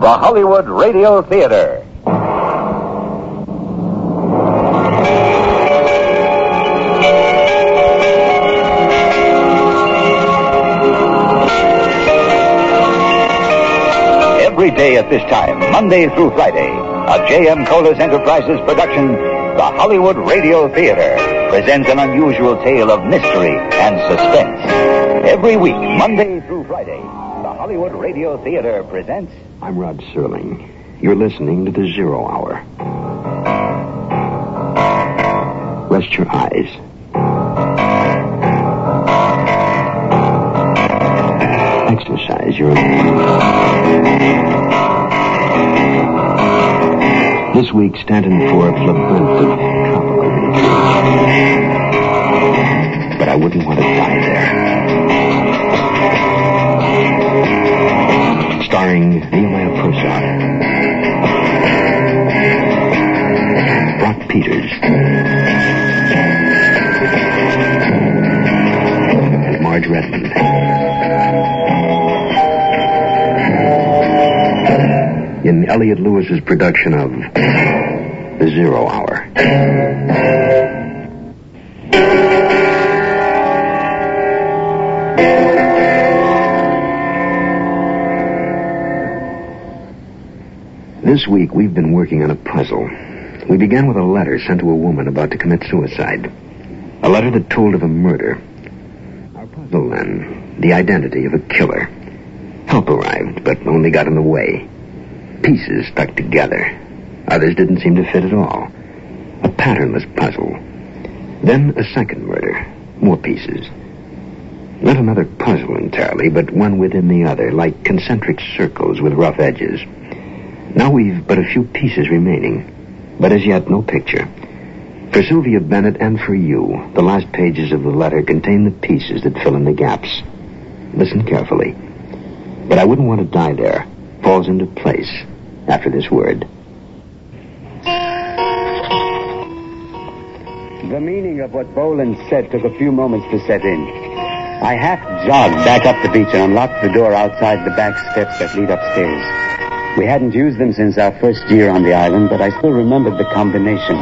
the Hollywood Radio Theater. Every day at this time, Monday through Friday, a J.M. Colas Enterprises production, the Hollywood Radio Theater, presents an unusual tale of mystery and suspense. Every week, Monday through Friday, the Hollywood Radio Theater presents... I'm Rod Serling. You're listening to The Zero Hour. Rest your eyes. Exercise your... This week, Stanton Forbes labyrinth of tropical nature. But I wouldn't want to die there. Starring Nehemiah Purcell, Brock Peters, and Marge Redmond. In Elliot Lewis's production of The Zero Hour. This week, we've been working on a puzzle. We began with a letter sent to a woman about to commit suicide. A letter that told of a murder. Our puzzle, then, the identity of a killer. Help arrived, but only got in the way. Pieces stuck together. Others didn't seem to fit at all. A patternless puzzle. Then a second murder. More pieces. Not another puzzle entirely, but one within the other, like concentric circles with rough edges. Now we've but a few pieces remaining, but as yet no picture. For Sylvia Bennett and for you, the last pages of the letter contain the pieces that fill in the gaps. Listen carefully. But I wouldn't want to die there. Falls into place after this word. The meaning of what Boland said took a few moments to set in. I half jogged back up the beach and unlocked the door outside the back steps that lead upstairs. We hadn't used them since our first year on the island, but I still remembered the combination.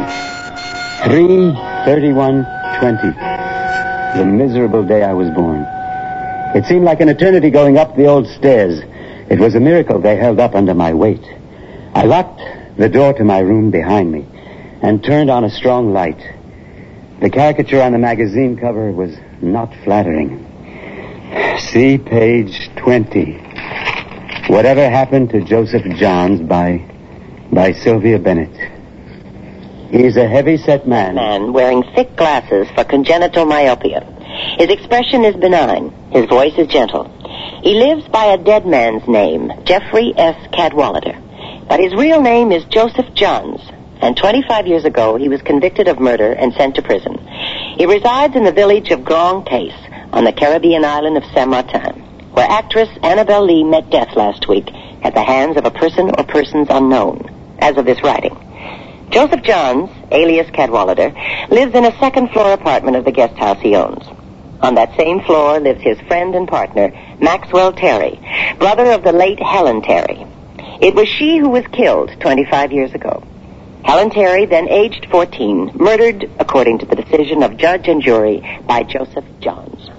3/31/20. The miserable day I was born. It seemed like an eternity going up the old stairs. It was a miracle they held up under my weight. I locked the door to my room behind me and turned on a strong light. The caricature on the magazine cover was not flattering. See page 20. Whatever Happened to Joseph Johns by Sylvia Bennett. He's a heavy-set man wearing thick glasses for congenital myopia. His expression is benign. His voice is gentle. He lives by a dead man's name, Jeffrey S. Cadwallader. But his real name is Joseph Johns, and 25 years ago he was convicted of murder and sent to prison. He resides in the village of Grand Case on the Caribbean island of Saint Martin, where actress Annabelle Lee met death last week at the hands of a person or persons unknown, as of this writing. Joseph Johns, alias Cadwallader, lives in a second-floor apartment of the guest house he owns. On that same floor lives his friend and partner, Maxwell Terry, brother of the late Helen Terry. It was she who was killed 25 years ago. Helen Terry, then aged 14, murdered, according to the decision of judge and jury, by Joseph Johns.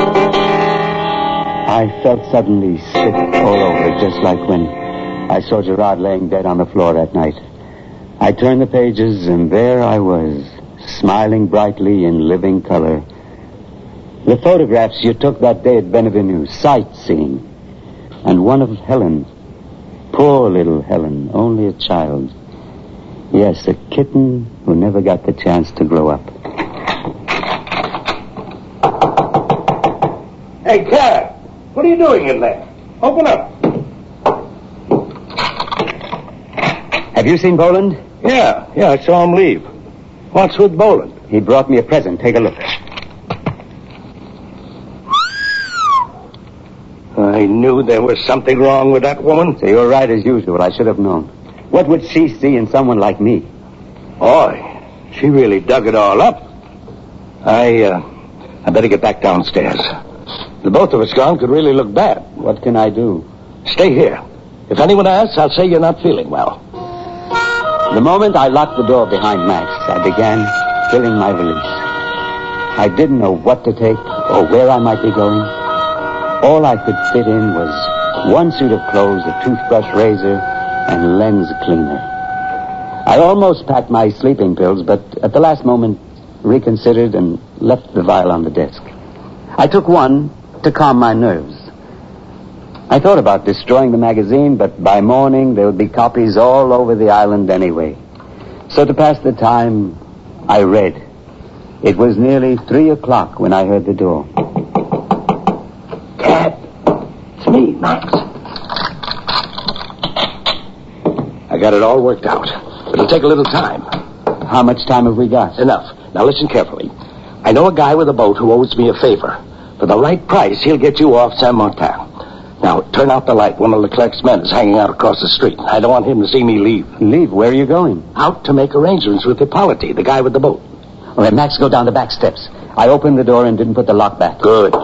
I felt suddenly sick all over, just like when I saw Gerard laying dead on the floor that night. I turned the pages, and there I was, smiling brightly in living color. The photographs you took that day at Benvenue, sightseeing, and one of Helen. Poor little Helen, only a child. Yes, a kitten who never got the chance to grow up. Hey, Cat, what are you doing in there? Open up. Have you seen Boland? Yeah, I saw him leave. What's with Boland? He brought me a present. Take a look. I knew there was something wrong with that woman. So you're right as usual. I should have known. What would she see in someone like me? Boy, she really dug it all up. I better get back downstairs. The both of us gone could really look bad. What can I do? Stay here. If anyone asks, I'll say you're not feeling well. The moment I locked the door behind Max, I began filling my valise. I didn't know what to take or where I might be going. All I could fit in was one suit of clothes, a toothbrush, razor, and lens cleaner. I almost packed my sleeping pills, but at the last moment reconsidered and left the vial on the desk. I took one to calm my nerves. I thought about destroying the magazine, but by morning there would be copies all over the island anyway. So to pass the time, I read. It was nearly 3 o'clock when I heard the door. Dad, it's me, Max. I got it all worked out. It'll take a little time. How much time have we got? Enough. Now listen carefully. I know a guy with a boat who owes me a favor. For the right price, he'll get you off Saint-Martin. Now, turn out the light. One of Leclerc's men is hanging out across the street. I don't want him to see me leave. Leave? Where are you going? Out to make arrangements with Hippolyte, the guy with the boat. All right, Max, go down the back steps. I opened the door and didn't put the lock back. Good.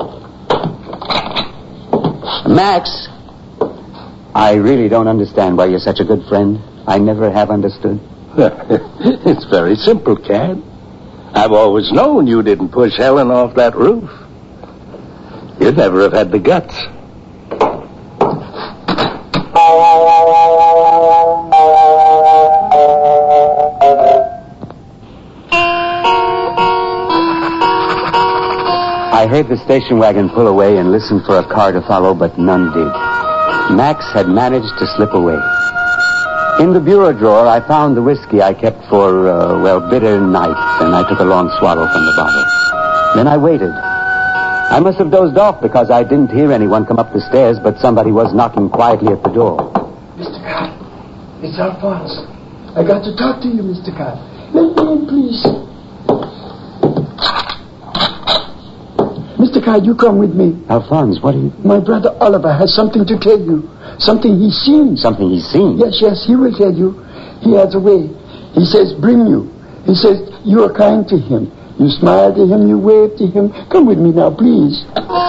Max, I really don't understand why you're such a good friend. I never have understood. It's very simple, Cad. I've always known you didn't push Helen off that roof. You'd never have had the guts. I heard the station wagon pull away and listened for a car to follow, but none did. Max had managed to slip away. In the bureau drawer, I found the whiskey I kept for, bitter nights, and I took a long swallow from the bottle. Then I waited. I must have dozed off because I didn't hear anyone come up the stairs, but somebody was knocking quietly at the door. Mr. Card, it's Alphonse. I got to talk to you, Mr. Card. Let me in, please. Mr. Card, you come with me. Alphonse, what are you... My brother Oliver has something to tell you. Something he's seen. Something he's seen? Yes, he will tell you. He has a way. He says, bring you. He says, you are kind to him. You smile to him, you wave to him. Come with me now, please.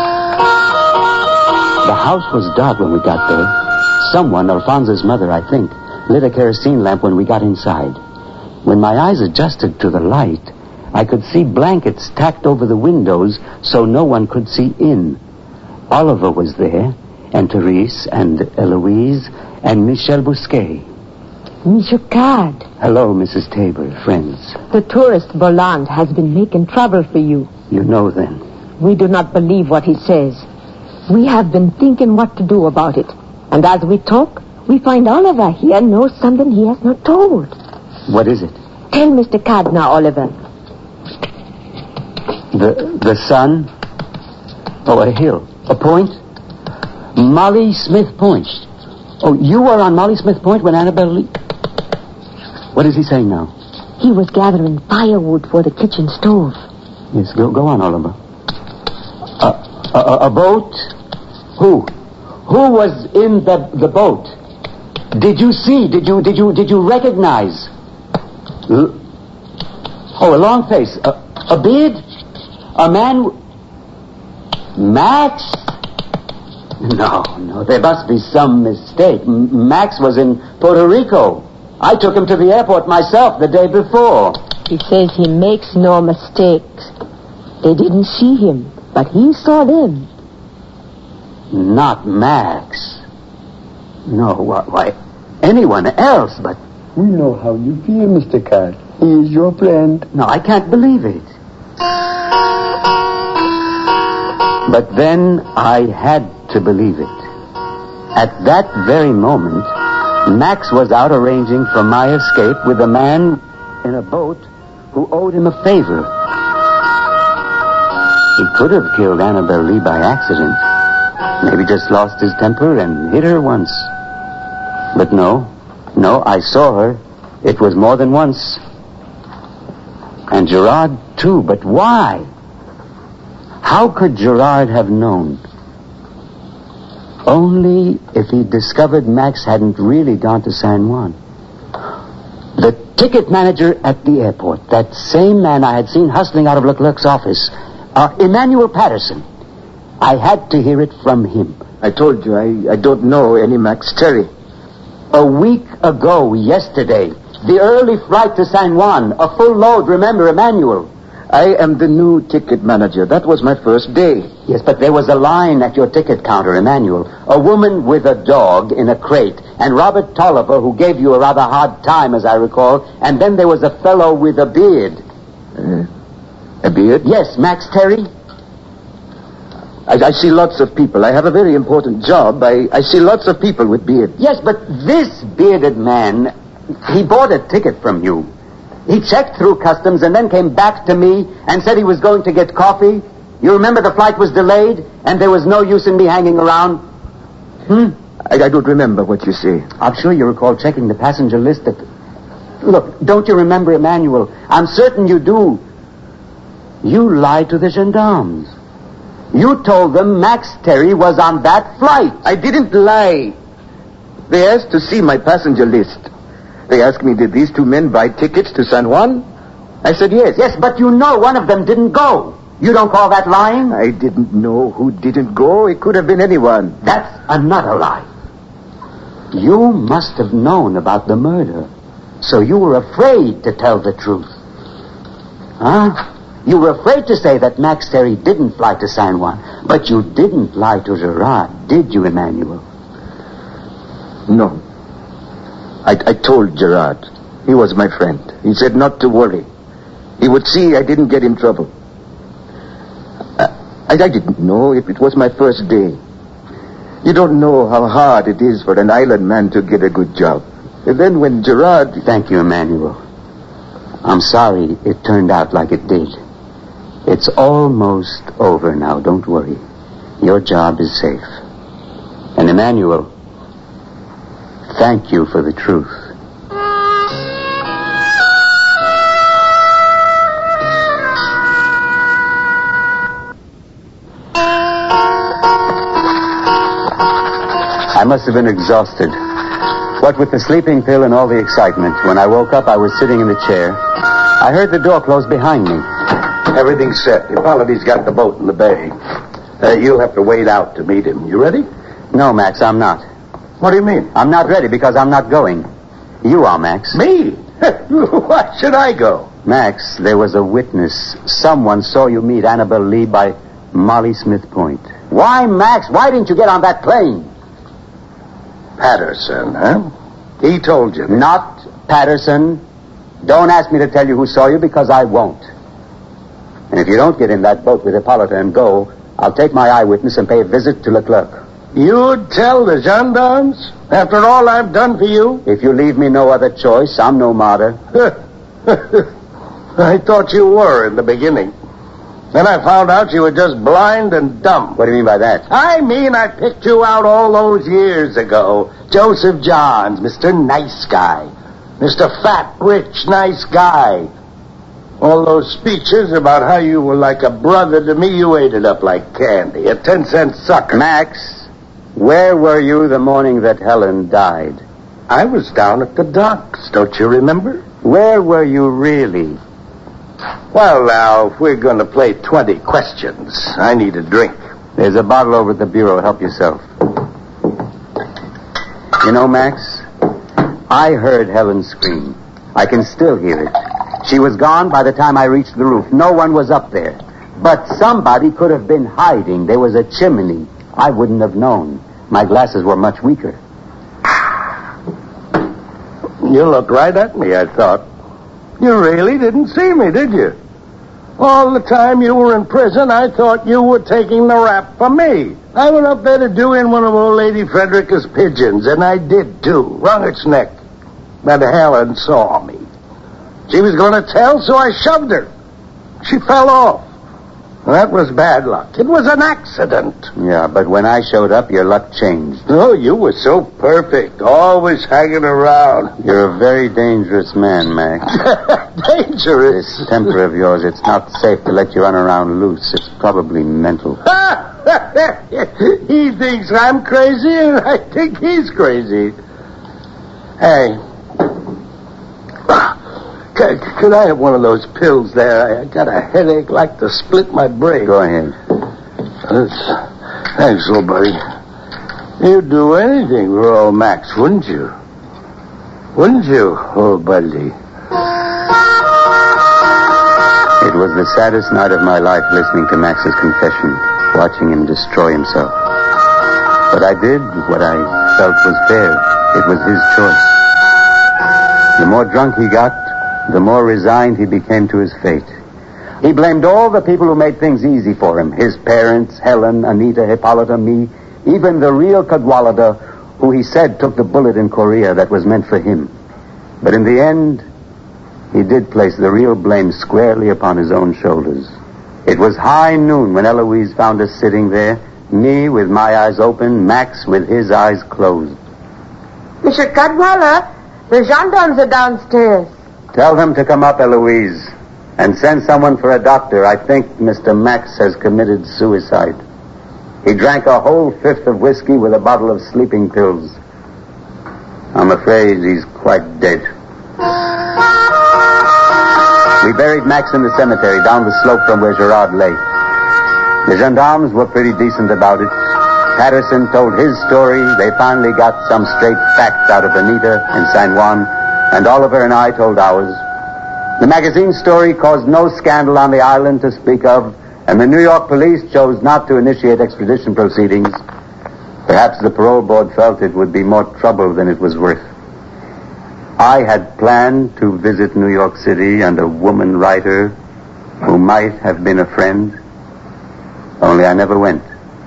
The house was dark when we got there. Someone, Alphonse's mother, I think, lit a kerosene lamp when we got inside. When my eyes adjusted to the light, I could see blankets tacked over the windows so no one could see in. Oliver was there, and Therese, and Eloise, and Michel Bousquet. Monsieur Card. Hello, Mrs. Tabor, friends. The tourist Bolland has been making trouble for you. You know, then. We do not believe what he says. We have been thinking what to do about it. And as we talk, we find Oliver here knows something he has not told. What is it? Tell Mr. Card now, Oliver. The sun? Oh, a hill. A point? Molly Smith Point. Oh, you were on Molly Smith Point when Annabelle Lee... What is he saying now? He was gathering firewood for the kitchen stove. Yes, go on, Oliver. A boat? Who? Who was in the boat? Did you see? Did you recognize? A long face. A beard? A man... Max? No, there must be some mistake. Max was in Puerto Rico. I took him to the airport myself the day before. He says he makes no mistakes. They didn't see him, but he saw them. Not Max. No, why, anyone else, but... We know how you feel, Mr. Card. He is your friend. No, I can't believe it. But then I had to believe it. At that very moment, Max was out arranging for my escape with a man in a boat who owed him a favor. He could have killed Annabelle Lee by accident. Maybe just lost his temper and hit her once. But no, I saw her. It was more than once. And Gerard, too. But why? How could Gerard have known? Only if he discovered Max hadn't really gone to San Juan. The ticket manager at the airport, that same man I had seen hustling out of Leclerc's office, Emmanuel Patterson. I had to hear it from him. I told you, I don't know any Max Terry. A week ago, yesterday. The early flight to San Juan. A full load, remember, Emmanuel. I am the new ticket manager. That was my first day. Yes, but there was a line at your ticket counter, Emmanuel. A woman with a dog in a crate. And Robert Tolliver, who gave you a rather hard time, as I recall. And then there was a fellow with a beard. A beard? Yes, Max Terry. I see lots of people. I have a very important job. I see lots of people with beards. Yes, but this bearded man, he bought a ticket from you. He checked through customs and then came back to me and said he was going to get coffee. You remember the flight was delayed and there was no use in me hanging around? I don't remember what you say. I'm sure you recall checking the passenger list at... Look, don't you remember, Emmanuel? I'm certain you do. You lied to the gendarmes. You told them Max Terry was on that flight. I didn't lie. They asked to see my passenger list. They asked me, did these two men buy tickets to San Juan? I said yes. Yes, but you know one of them didn't go. You don't call that lying? I didn't know who didn't go. It could have been anyone. That's another lie. You must have known about the murder, so you were afraid to tell the truth. Huh? You were afraid to say that Max Terry didn't fly to San Juan, but you didn't lie to Gerard, did you, Emmanuel? No. I told Gerard. He was my friend. He said not to worry. He would see I didn't get in trouble. I didn't know if it was my first day. You don't know how hard it is for an island man to get a good job. And then when Gerard... Thank you, Emmanuel. I'm sorry it turned out like it did. It's almost over now, don't worry. Your job is safe. And Emmanuel, thank you for the truth. I must have been exhausted. What with the sleeping pill and all the excitement, when I woke up, I was sitting in the chair. I heard the door close behind me. Everything's set. Hippolyte's got the boat in the bay. You'll have to wait out to meet him. You ready? No, Max, I'm not. What do you mean? I'm not ready because I'm not going. You are, Max. Me? Why should I go? Max, there was a witness. Someone saw you meet Annabelle Lee by Molly Smith Point. Why, Max? Why didn't you get on that plane? Patterson, huh? He told you. Not Patterson. Don't ask me to tell you who saw you because I won't. And if you don't get in that boat with Hippolyta and go, I'll take my eyewitness and pay a visit to Leclerc. You'd tell the gendarmes? After all I've done for you? If you leave me no other choice, I'm no martyr. I thought you were in the beginning. Then I found out you were just blind and dumb. What do you mean by that? I mean I picked you out all those years ago. Joseph Johns, Mr. Nice Guy. Mr. Fat, Rich, Nice Guy. All those speeches about how you were like a brother to me, you ate it up like candy. A 10-cent sucker. Max, where were you the morning that Helen died? I was down at the docks, don't you remember? Where were you really? Well, now, if we're going to play 20 questions, I need a drink. There's a bottle over at the bureau. Help yourself. You know, Max, I heard Helen scream. I can still hear it. She was gone by the time I reached the roof. No one was up there. But somebody could have been hiding. There was a chimney. I wouldn't have known. My glasses were much weaker. You looked right at me, I thought. You really didn't see me, did you? All the time you were in prison, I thought you were taking the rap for me. I went up there to do in one of old Lady Frederica's pigeons, and I did, too. Wrung its neck. But Helen saw me. She was going to tell, so I shoved her. She fell off. That was bad luck. It was an accident. Yeah, but when I showed up, your luck changed. Oh, you were so perfect. Always hanging around. You're a very dangerous man, Max. Dangerous? This temper of yours, it's not safe to let you run around loose. It's probably mental. He thinks I'm crazy, and I think he's crazy. Hey. Could I have one of those pills there? I got a headache like to split my brain. Go ahead. Thanks, little buddy. You'd do anything for old Max, wouldn't you? Wouldn't you, old buddy? It was the saddest night of my life listening to Max's confession, watching him destroy himself. But I did what I felt was fair. It was his choice. The more drunk he got, the more resigned he became to his fate. He blamed all the people who made things easy for him. His parents, Helen, Anita, Hippolyta, me, even the real Cadwallader, who he said took the bullet in Korea that was meant for him. But in the end, he did place the real blame squarely upon his own shoulders. It was high noon when Eloise found us sitting there, me with my eyes open, Max with his eyes closed. Mr. Cadwallader, the gendarmes are downstairs. Tell them to come up, Eloise, and send someone for a doctor. I think Mr. Max has committed suicide. He drank a whole fifth of whiskey with a bottle of sleeping pills. I'm afraid he's quite dead. We buried Max in the cemetery down the slope from where Gerard lay. The gendarmes were pretty decent about it. Patterson told his story. They finally got some straight facts out of Anita in San Juan, and Oliver and I told ours. The magazine story caused no scandal on the island to speak of, and the New York police chose not to initiate extradition proceedings. Perhaps the parole board felt it would be more trouble than it was worth. I had planned to visit New York City and a woman writer who might have been a friend, only I never went.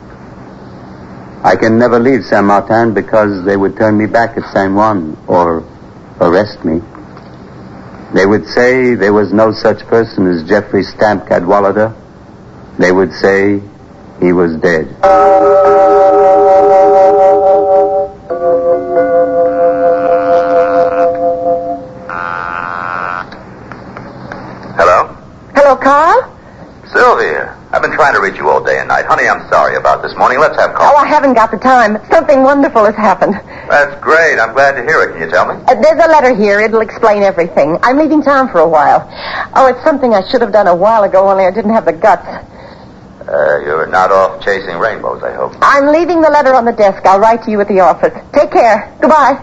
I can never leave Saint Martin because they would turn me back at San Juan or arrest me. They would say there was no such person as Jeffrey Stamp Cadwallader. They would say he was dead. Hello? Hello, Carl? Sylvia, I've been trying to reach you all day and night. Honey, I'm sorry about this morning. Let's have coffee. Oh, I haven't got the time. Something wonderful has happened. That's great. I'm glad to hear it. Can you tell me? There's a letter here. It'll explain everything. I'm leaving town for a while. Oh, it's something I should have done a while ago, only I didn't have the guts. You're not off chasing rainbows, I hope. I'm leaving the letter on the desk. I'll write to you at the office. Take care. Goodbye.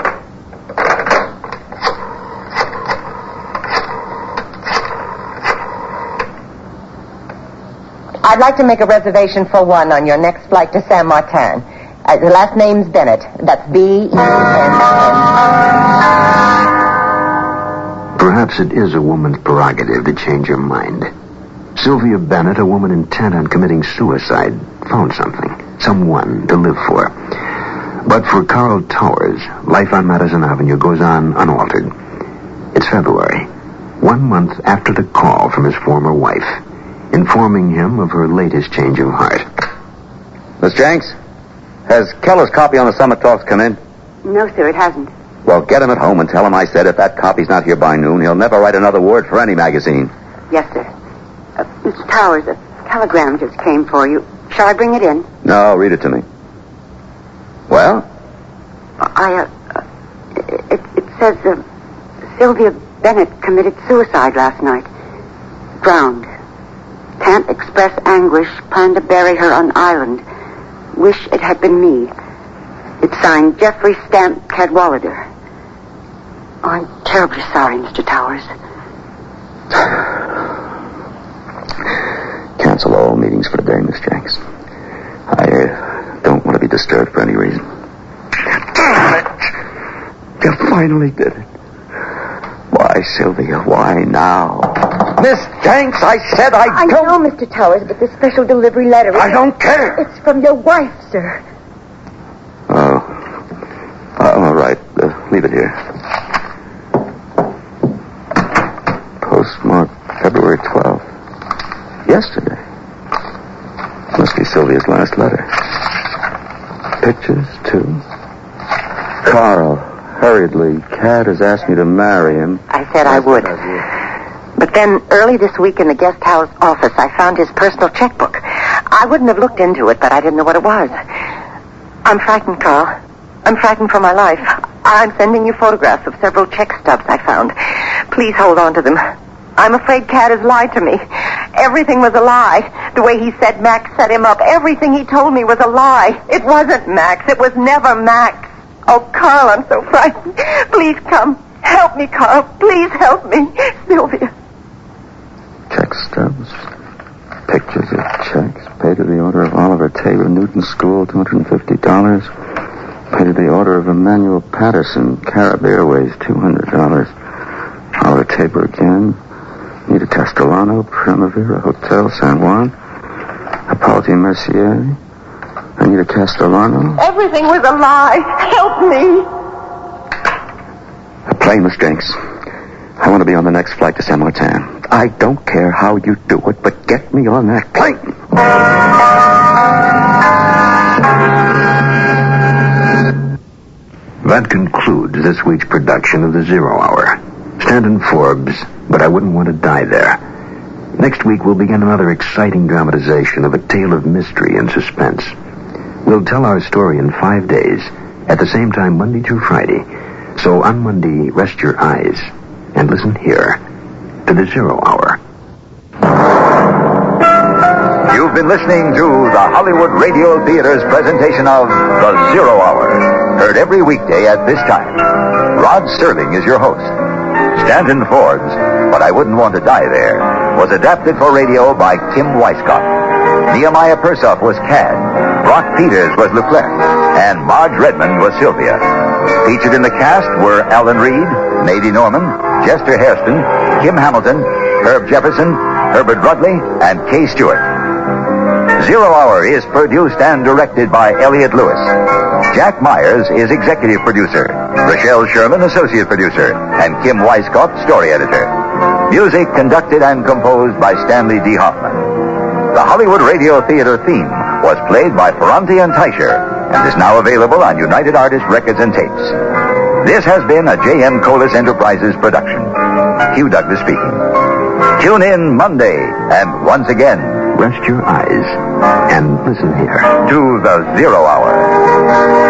I'd like to make a reservation for one on your next flight to Saint Martin. The last name's Bennett. That's B-E-N-N. Perhaps it is a woman's prerogative to change her mind. Sylvia Bennett, a woman intent on committing suicide, found someone to live for. But for Carl Towers, life on Madison Avenue goes on unaltered. It's February, 1 month after the call from his former wife, informing him of her latest change of heart. Miss Jenks, has Keller's copy on the Summit Talks come in? No, sir, it hasn't. Well, get him at home and tell him I said if that copy's not here by noon, he'll never write another word for any magazine. Yes, sir. Mr. Towers, a telegram just came for you. Shall I bring it in? No, read it to me. Well? It says, Sylvia Bennett committed suicide last night. Drowned. Can't express anguish. Plan to bury her on island. Wish it had been me. It's signed Jeffrey Stamp Cadwallader. Oh, I'm terribly sorry, Mr. Towers. Cancel all meetings for today, Miss Jenks. I don't want to be disturbed for any reason. Damn it! You finally did it. Why, Sylvia, why now? Miss Jenks, I said I don't... I know, Mr. Towers, but the special delivery letter... I don't care. It's from your wife, sir. Oh. All right. Leave it here. Postmark February 12th. Yesterday. Must be Sylvia's last letter. Pictures, too. Carl, hurriedly, Cat has asked me to marry him. I said I would. But then, early this week in the guest house office, I found his personal checkbook. I wouldn't have looked into it, but I didn't know what it was. I'm frightened, Carl. I'm frightened for my life. I'm sending you photographs of several check stubs I found. Please hold on to them. I'm afraid Cat has lied to me. Everything was a lie. The way he said Max set him up, everything he told me was a lie. It wasn't Max. It was never Max. Oh, Carl, I'm so frightened. Please come. Help me, Carl. Please help me. Sylvia. Check stubs. Pictures of checks. Paid to the order of Oliver Tabor, Newton School, $250. Paid to the order of Emmanuel Patterson, Carib Airways, $200. Oliver Tabor again. Nita Castellano, Primavera Hotel, San Juan. Hippolyte Mercier. Anita Castellano. Everything was a lie. Help me. A plane, Miss Jenks. I want to be on the next flight to San Martin. I don't care how you do it, but get me on that plane. That concludes this week's production of The Zero Hour. Stanton Forbes, but I wouldn't want to die there. Next week, we'll begin another exciting dramatization of a tale of mystery and suspense. We'll tell our story in 5 days, at the same time Monday through Friday. So on Monday, rest your eyes and listen here to The Zero Hour. You've been listening to the Hollywood Radio Theater's presentation of The Zero Hour. Heard every weekday at this time. Rod Serling is your host. Stanton Forbes, but I wouldn't want to die there, was adapted for radio by Tim Weisskopf. Nehemiah Persoff was Cad. Brock Peters was Leclerc. And Marge Redmond was Sylvia. Featured in the cast were Alan Reed, Mady Norman, Chester Hairston, Kim Hamilton, Herb Jefferson, Herbert Rudley, and Kay Stewart. Zero Hour is produced and directed by Elliot Lewis. Jack Myers is executive producer. Rochelle Sherman, associate producer. And Kim Weisskopf, story editor. Music conducted and composed by Stanley D. Hoffman. The Hollywood Radio Theater theme was played by Ferranti and Teicher and is now available on United Artists Records and Tapes. This has been a J.M. Colas Enterprises production. Hugh Douglas speaking. Tune in Monday, and once again, Rest your eyes and listen here to The Zero Hour.